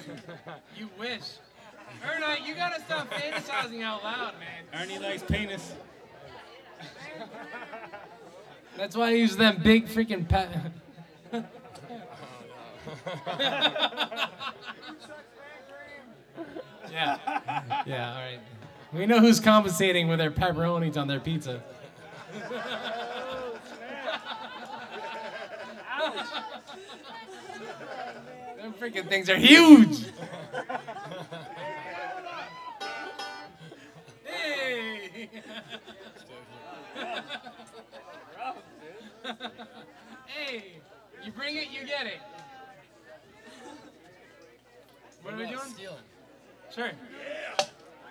You wish. Ernie, you gotta stop fantasizing out loud, man. Ernie likes penis. That's why I use them big freaking Yeah. Yeah, all right. We know who's compensating with their pepperonis on their pizza. Them freaking things are huge. Hey. Hey, you bring it, you get it. What are we doing? Stealing. Sure. Yeah.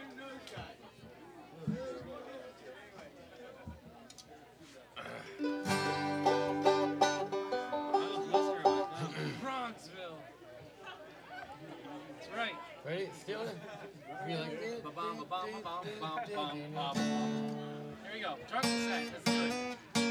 Bronxville. That's right. Ready? Stealing? You like it? Here we go. Drums and set. Let's do it.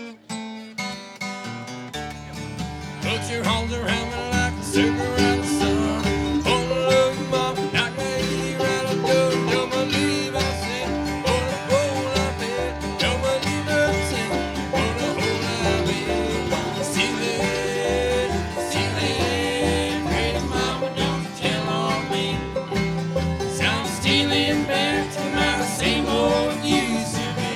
Put your arms around me like a circle around the sun. Hold up, mom, knock me right on the door. Don't believe I sing. Hold up, hold up, head. Don't believe I sing. Hold up, head. Stealing, stealing. Pretty mama, don't tell on me. So I'm stealing back to my same old used to be.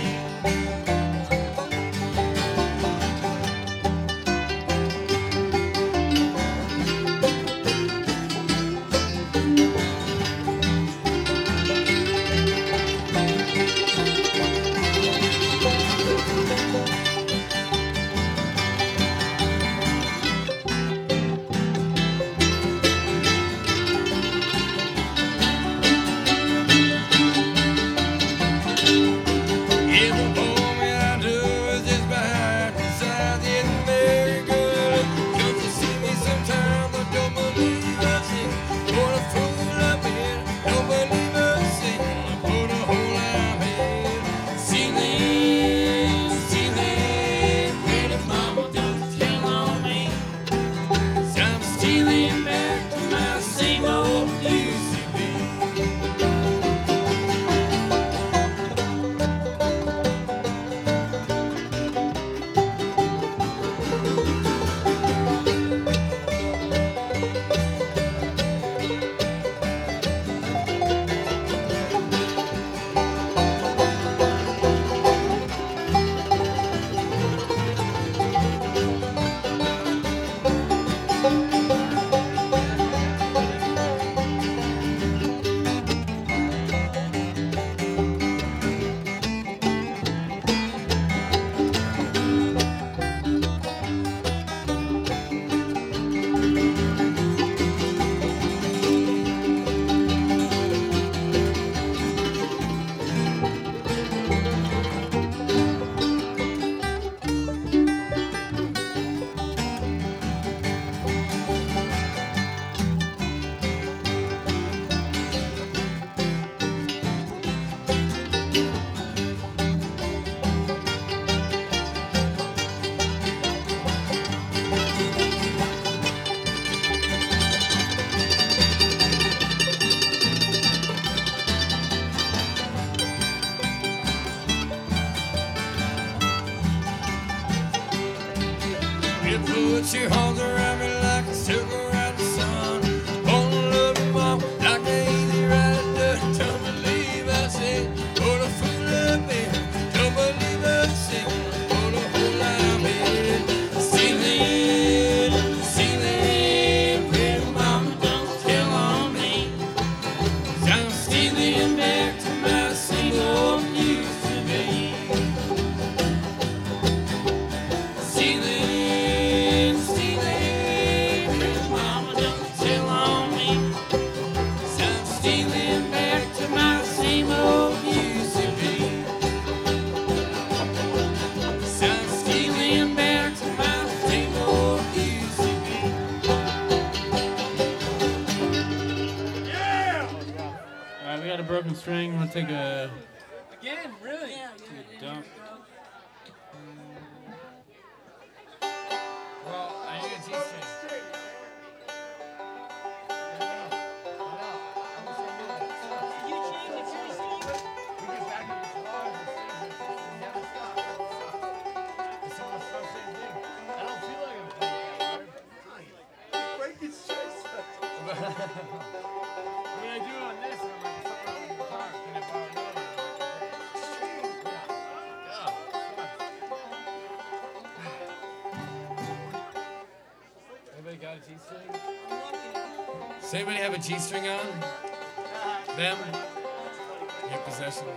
You put your arms around me like a circle around the sun. Hold up, mom, like an easy rider. Don't believe I say, put a fool up in. Don't believe I say, put a whole lot in. Stealing, stealing, pretty mama, don't tell on me. 'Cause I'm stealing back to my same old used to be. Stealing, stealing, pretty mama, don't tell on me. 'Cause I'm stealing back to my same old used to be. 'Cause I'm stealing back to my same old used to be. All right, we got a broken string. I'm gonna take a Again, really? dump. Well, I need a G-string. mean, I do on this, and I'm like, something on the guitar. Can I borrow another one? Anybody got a G-string? Does anybody have a G-string on? Them? Your possession.